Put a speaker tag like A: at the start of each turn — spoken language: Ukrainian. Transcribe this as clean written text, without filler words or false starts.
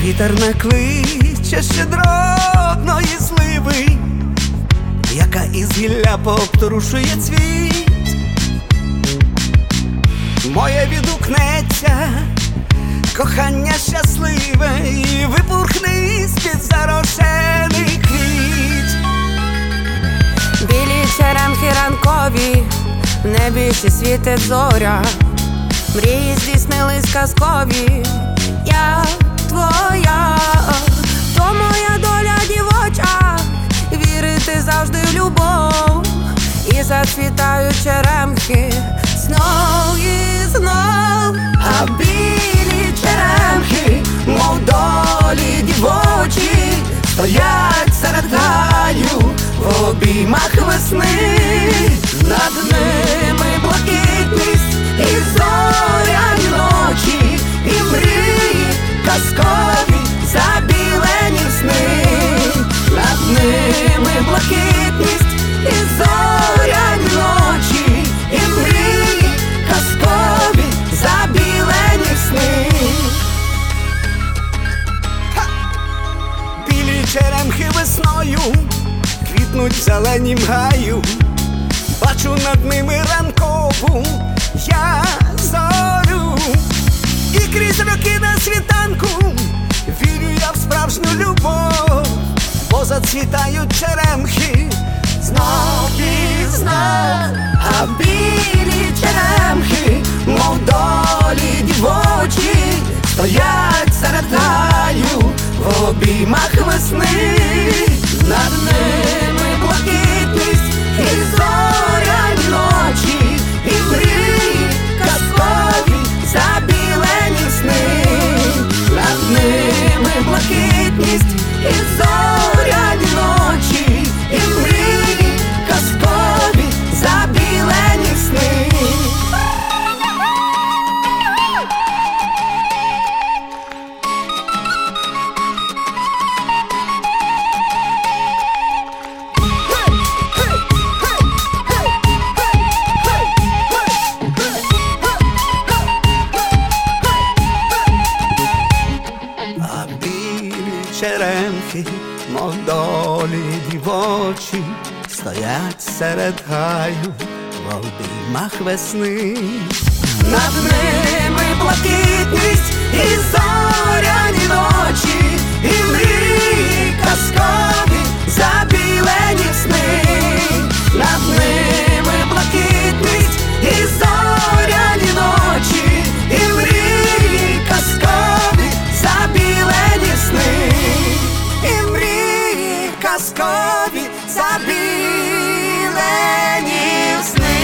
A: Вітер накличе щедротної сливи, яка із гілля пообтрушує цвіт. Моє відгукнеться кохання щасливе і випурхне з-під зарошений квіт.
B: Білі черемхи ранкові, в небі ще світить зоря. Мрії здійснились казкові, я твоя. То моя доля дівоча, вірити завжди в любов. І зацвітають черемхи знов і знов.
A: А білі черемхи, мов долі дівочі, стоять серед гаю в обіймах весни. Над ними блакитність і зоряні ночі, і мрії казкові забілені сни. Над ними блакитність і зоряні ночі, і мрії казкові забілені сни. Білі черемхи весною квітнуть в зеленім гаю. Бачу над ними ранкову я зорю, і крізь роки на світанку вірю я в справжню любов, бо зацвітають черемхи знов і знов. А білі черемхи, мов долі дівочі, стоять серед гаю в обіймах весни. Над ними блакитність і зоряні ночі, і мрії казкові забілені сни. Над ними блакитність і зоряні ночі, і мрії казкові забілені сни. А білі черемхи, мов долі дівочі, стоять серед гаю в обіймах весни. Над ними блакитність і зоряні ночі, і мрії казкові забілені сни. Над ними блакитність і зоряні ночі, і мрії казкові забілені сни. І мрії казкові забілені сни.